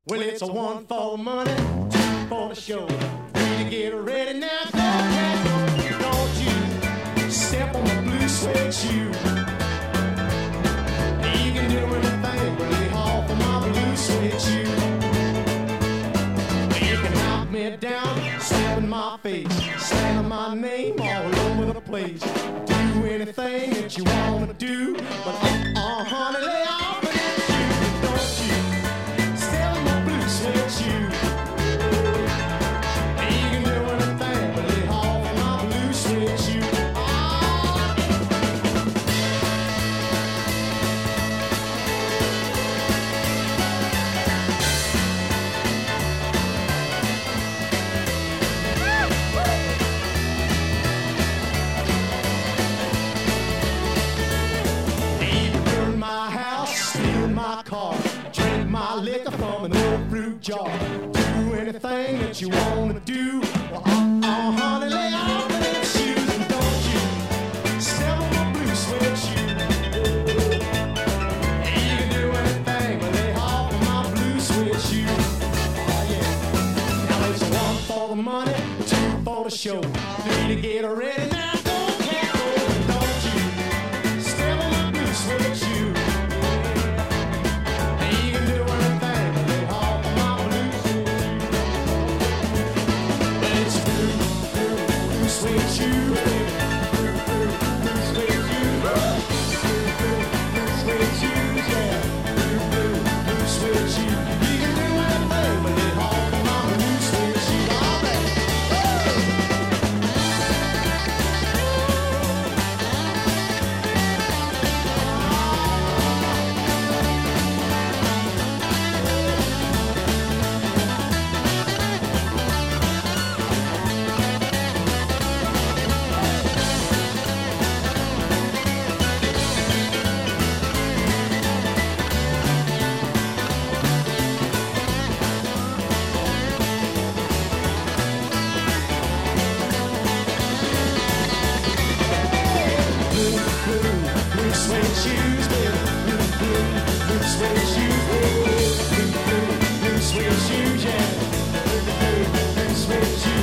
Well, it's a one for the money, two for the show. Three to get ready now, go, cat, go. Don't you step on the blue suede shoe. You can do anything but lay off of my blue suede shoe. You can knock me down, step in my face, slander my name all over the place. Do anything that you wanna do, but honey, lay off of that shoe. Don't you step on my blue suede shoe. You can do anything but lay off of my blue suede shoe. Drink my liquor from an old fruit jar. Do anything that you wanna do. Well, honey, lay off of them shoes and don't you step on my blue suede shoe. You can do anything but lay off of my blue suede shoe. Oh yeah. Now it's one for the money, two for the show, three to get ready now. Go, cat, go, and don't you step on my blue suede shoe. Suede shoes, yeah. Suede shoes.